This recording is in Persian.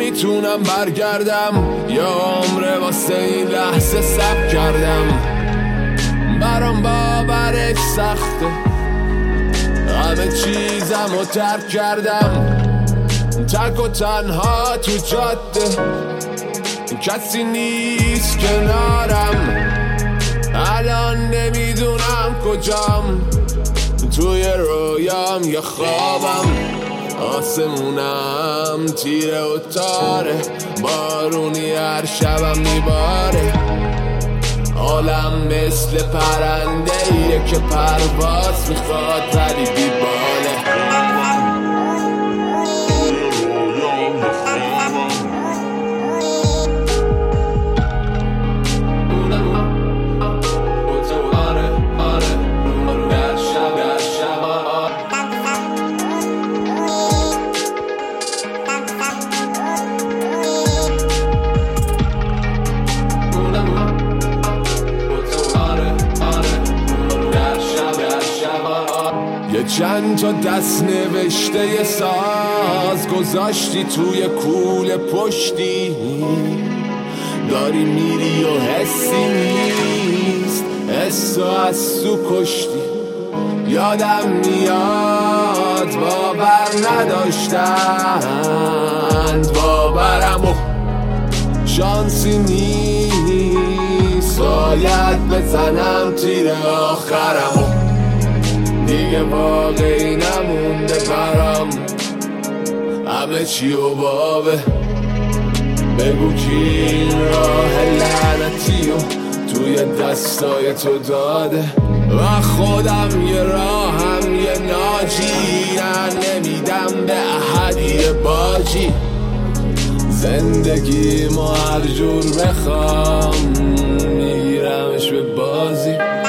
نمیتونم برگردم، یا عمره واسه این لحظه صبر کردم. برام باورش سخته، همه چیزمو ترک کردم، تک و تنها تو جاده، کسی نیست کنارم. الان نمیدونم کجام، توی رویام یا خوابم. آسمونم تیره و تاره، بارونی هر شبم میباره. عالم مثل پرنده ایه که پرواز میخواد ولی بیباله. چند تا دست نوشته ی ساز گذاشتی توی کوله پشتی، داری میری و حسی نیست، حسو از تو کشتی. یادم میاد باور نداشتند، باورم و شانسی نیست، باید بزنم تیر آخرم. دیگه واقعی نمونده برام، همه چی و بابه. بگو کی این راه لعنتی و توی دستای تو داده، و خودم یه راهم یه ناجی، نمیدم به احدی باجی. زندگی ما هر جور بخوام میگیرمش به بازی.